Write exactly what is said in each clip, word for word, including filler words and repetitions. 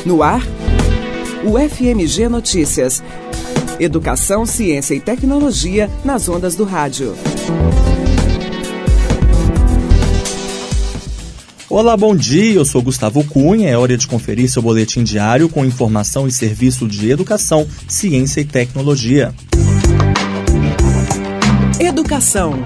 No ar, o F M G Notícias. Educação, ciência e tecnologia nas ondas do rádio. Olá, bom dia, eu sou Gustavo Cunha, é hora de conferir seu boletim diário com informação e serviço de educação, ciência e tecnologia. Educação.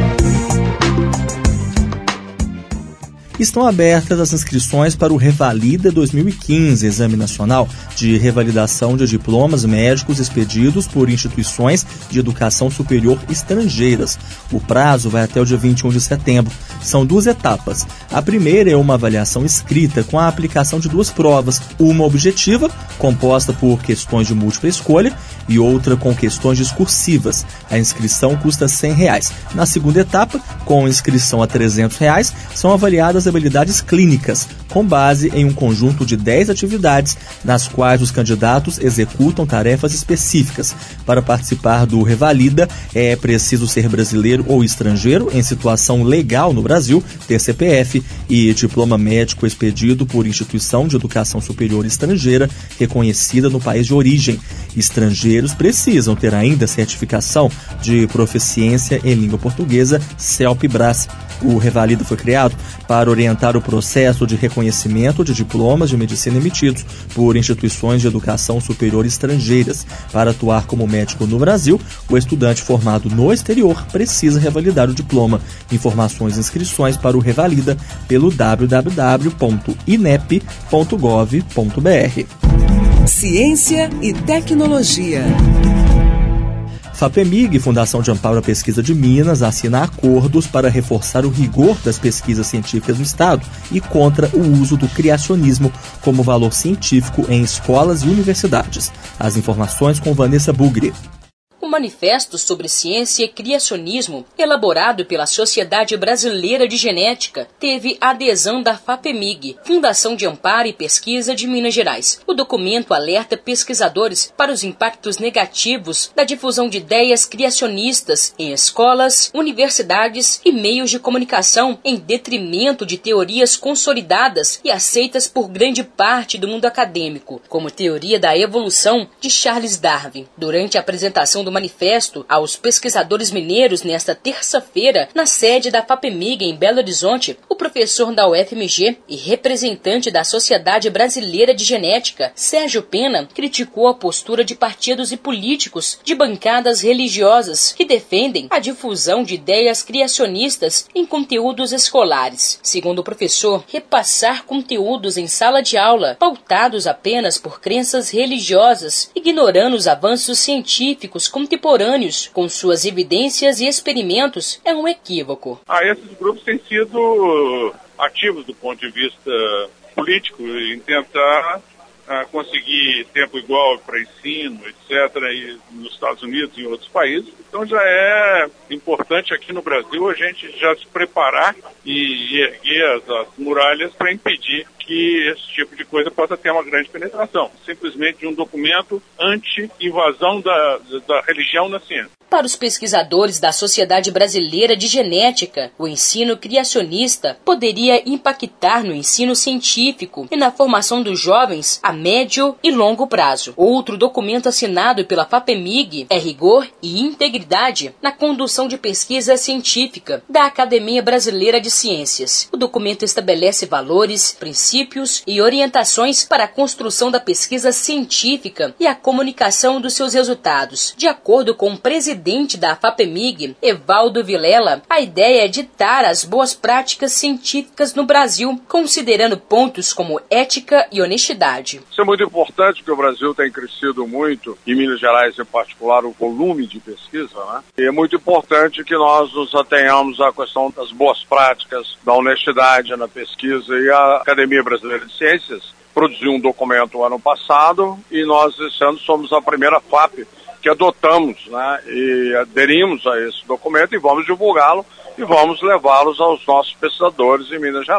Estão abertas as inscrições para o Revalida dois mil e quinze, Exame Nacional de Revalidação de Diplomas Médicos expedidos por instituições de educação superior estrangeiras. O prazo vai até o dia vinte e um de setembro. São duas etapas. A primeira é uma avaliação escrita com a aplicação de duas provas, uma objetiva, composta por questões de múltipla escolha, e outra com questões discursivas. A inscrição custa cem reais. Na segunda etapa, com inscrição a trezentos reais, são avaliadas habilidades clínicas, com base em um conjunto de dez atividades, nas quais os candidatos executam tarefas específicas. Para participar do Revalida, é preciso ser brasileiro ou estrangeiro em situação legal no Brasil, ter C P F e diploma médico expedido por instituição de educação superior estrangeira reconhecida no país de origem. Estrangeiros precisam ter ainda certificação de proficiência em língua portuguesa, CELP-Bras. O Revalida foi criado para orientar o processo de reconhecimento de diplomas de medicina emitidos por instituições de educação superior estrangeiras. Para atuar como médico no Brasil, o estudante formado no exterior precisa revalidar o diploma. Informações e inscrições para o Revalida pelo w w w ponto inep ponto gov ponto b r. Ciência e tecnologia. FAPEMIG, Fundação de Amparo à Pesquisa de Minas, assina acordos para reforçar o rigor das pesquisas científicas no Estado e contra o uso do criacionismo como valor científico em escolas e universidades. As informações com Vanessa Bugri. O Manifesto sobre Ciência e Criacionismo, elaborado pela Sociedade Brasileira de Genética, teve adesão da FAPEMIG, Fundação de Amparo e Pesquisa de Minas Gerais. O documento alerta pesquisadores para os impactos negativos da difusão de ideias criacionistas em escolas, universidades e meios de comunicação, em detrimento de teorias consolidadas e aceitas por grande parte do mundo acadêmico, como teoria da evolução de Charles Darwin. Durante a apresentação do manifesto aos pesquisadores mineiros nesta terça-feira, na sede da FAPEMIG em Belo Horizonte, o professor da U F M G e representante da Sociedade Brasileira de Genética, Sérgio Pena, criticou a postura de partidos e políticos de bancadas religiosas que defendem a difusão de ideias criacionistas em conteúdos escolares. Segundo o professor, repassar conteúdos em sala de aula pautados apenas por crenças religiosas, ignorando os avanços científicos contemporâneos com suas evidências e experimentos, é um equívoco. Ah, esses grupos têm sido ativos do ponto de vista político em tentar ah, conseguir tempo igual para ensino, etcétera, e nos Estados Unidos e em outros países. Então já é importante aqui no Brasil a gente já se preparar e erguer as, as muralhas para impedir que esse tipo de coisa possa ter uma grande penetração. Simplesmente um documento anti-invasão da, da religião na ciência. Para os pesquisadores da Sociedade Brasileira de Genética, o ensino criacionista poderia impactar no ensino científico e na formação dos jovens a médio e longo prazo. Outro documento assinado pela FAPEMIG é rigor e integridade na condução de pesquisa científica da Academia Brasileira de Ciências. O documento estabelece valores, princípios e orientações para a construção da pesquisa científica e a comunicação dos seus resultados. De acordo com o presidente da FAPEMIG, Evaldo Vilela, a ideia é ditar as boas práticas científicas no Brasil, considerando pontos como ética e honestidade. Isso é muito importante, porque o Brasil tem crescido muito, em Minas Gerais em particular, o volume de pesquisa, né? E é muito importante que nós nos atenhamos à questão das boas práticas, da honestidade na pesquisa, e a Academia Brasileira de Ciências produziu um documento ano passado e nós esse ano somos a primeira FAP que adotamos, né, e aderimos a esse documento e vamos divulgá-lo e vamos levá-los aos nossos pesquisadores em Minas Gerais.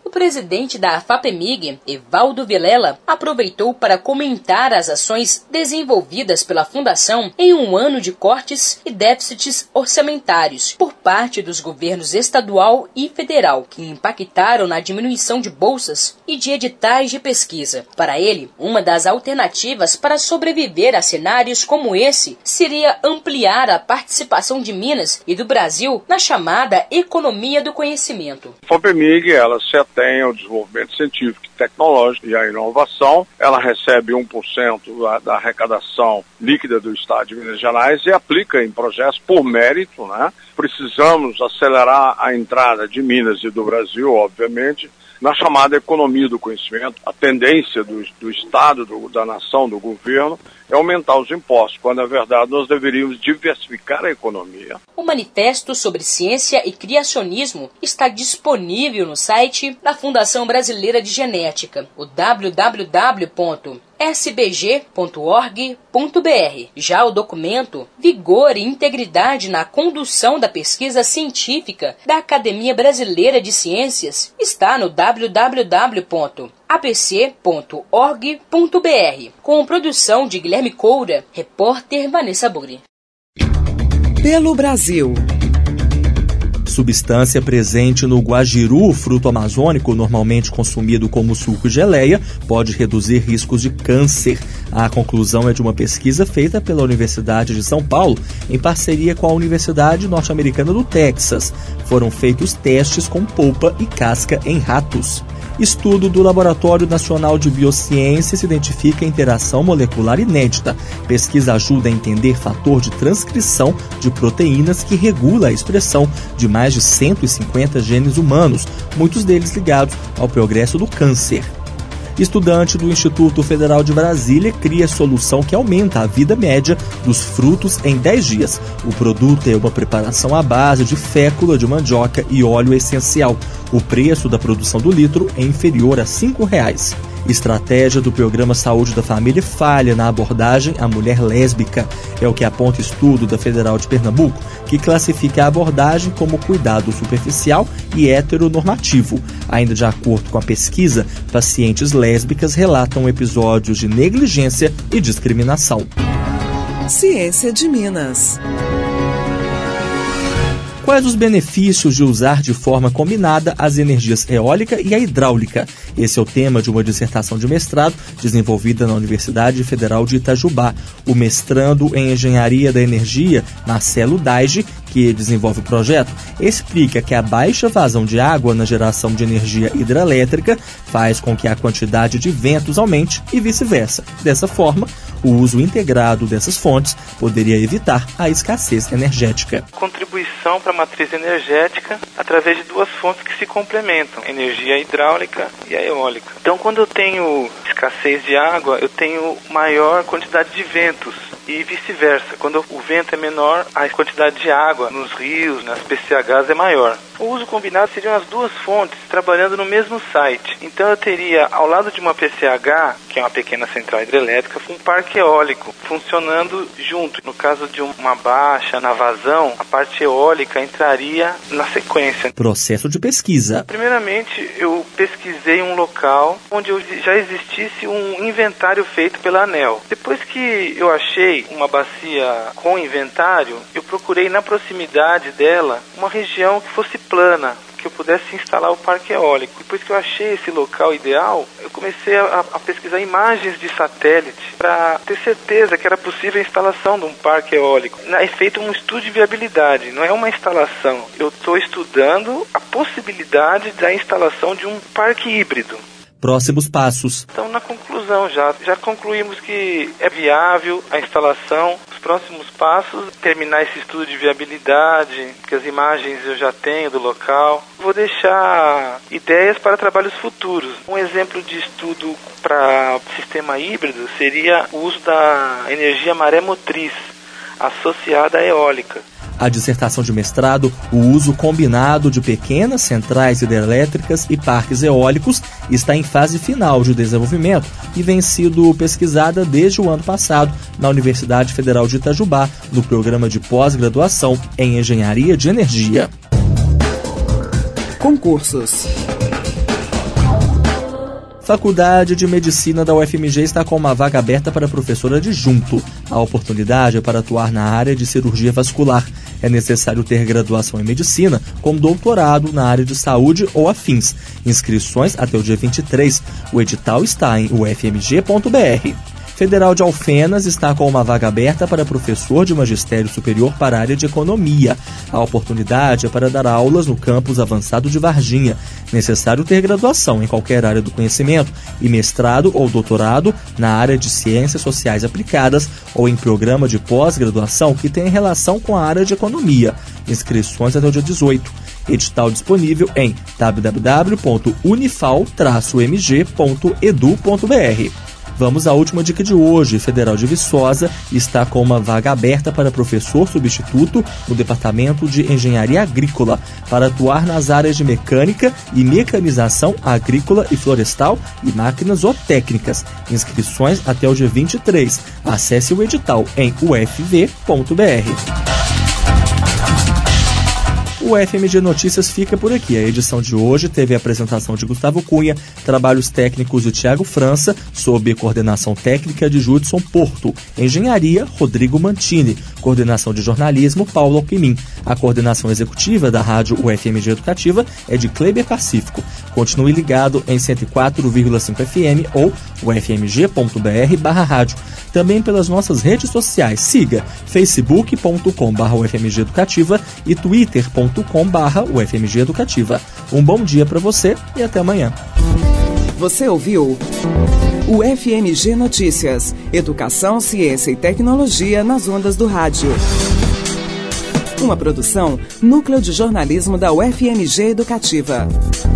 O presidente da FAPEMIG, Evaldo Vilela, aproveitou para comentar as ações desenvolvidas pela Fundação em um ano de cortes e déficits orçamentários por parte dos governos estadual e federal, que impactaram na diminuição de bolsas e de editais de pesquisa. Para ele, uma das alternativas para sobreviver a cenários como esse seria ampliar a participação de Minas e do Brasil na chamada economia do conhecimento. A FAPEMIG, ela se atém ao desenvolvimento científico e tecnológico e à inovação. Ela recebe um por cento da, da arrecadação líquida do Estado de Minas Gerais e aplica em projetos por mérito, né? Precisamos acelerar a entrada de Minas e do Brasil, obviamente, na chamada economia do conhecimento. A tendência do, do Estado, do, da nação, do governo, é aumentar os impostos, quando, na verdade, nós deveríamos diversificar a economia. O Manifesto sobre Ciência e Criacionismo está disponível no site da Fundação Brasileira de Genética, o w w w ponto s b g ponto org ponto b r. Já o documento Vigor e Integridade na Condução da Pesquisa Científica da Academia Brasileira de Ciências está no w w w ponto a p c ponto org ponto b r, com produção de Guilherme Coura, repórter Vanessa Buri. Pelo Brasil. Substância presente no guajiru, fruto amazônico normalmente consumido como suco e geleia, pode reduzir riscos de câncer. A conclusão é de uma pesquisa feita pela Universidade de São Paulo, em parceria com a Universidade Norte-Americana do Texas. Foram feitos testes com polpa e casca em ratos. Estudo do Laboratório Nacional de Biociências identifica interação molecular inédita. Pesquisa ajuda a entender fator de transcrição de proteínas que regula a expressão de mais de cento e cinquenta genes humanos, muitos deles ligados ao progresso do câncer. Estudante do Instituto Federal de Brasília cria solução que aumenta a vida média dos frutos em dez dias. O produto é uma preparação à base de fécula de mandioca e óleo essencial. O preço da produção do litro é inferior a cinco reais. Estratégia do Programa Saúde da Família falha na abordagem à mulher lésbica. É o que aponta estudo da Federal de Pernambuco, que classifica a abordagem como cuidado superficial e heteronormativo. Ainda de acordo com a pesquisa, pacientes lésbicas relatam episódios de negligência e discriminação. Ciência de Minas. Quais os benefícios de usar de forma combinada as energias eólica e a hidráulica? Esse é o tema de uma dissertação de mestrado desenvolvida na Universidade Federal de Itajubá. O mestrando em Engenharia da Energia, Marcelo Daige, que desenvolve o projeto, explica que a baixa vazão de água na geração de energia hidrelétrica faz com que a quantidade de ventos aumente e vice-versa. Dessa forma, o uso integrado dessas fontes poderia evitar a escassez energética. Contribuição para a matriz energética através de duas fontes que se complementam, a energia hidráulica e a eólica. Então, quando eu tenho escassez de água, eu tenho maior quantidade de ventos e vice-versa. Quando o vento é menor, a quantidade de água nos rios, nas P C Hs é maior. O uso combinado seriam as duas fontes trabalhando no mesmo site. Então eu teria, ao lado de uma P C H, que é uma pequena central hidrelétrica, um parque eólico funcionando junto. No caso de uma baixa na vazão, a parte eólica entraria na sequência. Processo de pesquisa. Primeiramente, eu pesquisei um local onde já existisse um inventário feito pela ANEEL. Depois que eu achei uma bacia com inventário, eu procurei na proximidade dela uma região que fosse plana, que eu pudesse instalar o parque eólico. Depois que eu achei esse local ideal, eu comecei a, a pesquisar imagens de satélite para ter certeza que era possível a instalação de um parque eólico. É feito um estudo de viabilidade, não é uma instalação. Eu estou estudando a possibilidade da instalação de um parque híbrido. Próximos passos. Então, na conclusão, já, já concluímos que é viável a instalação. Os próximos passos, terminar esse estudo de viabilidade, que as imagens eu já tenho do local. Vou deixar ideias para trabalhos futuros. Um exemplo de estudo para sistema híbrido seria o uso da energia maré motriz associada à eólica. A dissertação de mestrado, o uso combinado de pequenas centrais hidrelétricas e parques eólicos, está em fase final de desenvolvimento e vem sido pesquisada desde o ano passado na Universidade Federal de Itajubá, no programa de pós-graduação em Engenharia de Energia. Concursos. Faculdade de Medicina da U F M G está com uma vaga aberta para professora adjunto. A oportunidade é para atuar na área de cirurgia vascular. É necessário ter graduação em medicina com doutorado na área de saúde ou afins. Inscrições até o dia vinte e três. O edital está em u f m g ponto b r. Federal de Alfenas está com uma vaga aberta para professor de magistério superior para a área de economia. A oportunidade é para dar aulas no campus avançado de Varginha. Necessário ter graduação em qualquer área do conhecimento e mestrado ou doutorado na área de ciências sociais aplicadas ou em programa de pós-graduação que tenha relação com a área de economia. Inscrições até o dia dezoito. Edital disponível em w w w ponto unifal traço m g ponto e d u ponto b r. Vamos à última dica de hoje. Federal de Viçosa está com uma vaga aberta para professor substituto no Departamento de Engenharia Agrícola, para atuar nas áreas de mecânica e mecanização agrícola e florestal e máquinas zootécnicas. Inscrições até o dia vinte e três. Acesse o edital em u f v ponto b r. O F M G Notícias fica por aqui. A edição de hoje teve a apresentação de Gustavo Cunha, trabalhos técnicos de Tiago França, sob coordenação técnica de Judson Porto, engenharia Rodrigo Mantini, coordenação de jornalismo Paulo Alquimim. A coordenação executiva da rádio U F M G Educativa é de Kleber Pacífico. Continue ligado em cento e quatro vírgula cinco F M ou u f m g ponto b r barra rádio. Também pelas nossas redes sociais. Siga facebook ponto com barra u f m g educativa e twitter ponto com barra u f m g educativa. Um bom dia para você e até amanhã. Você ouviu o F M G Notícias, educação, ciência e tecnologia nas ondas do rádio. Uma produção Núcleo de Jornalismo da U F M G Educativa.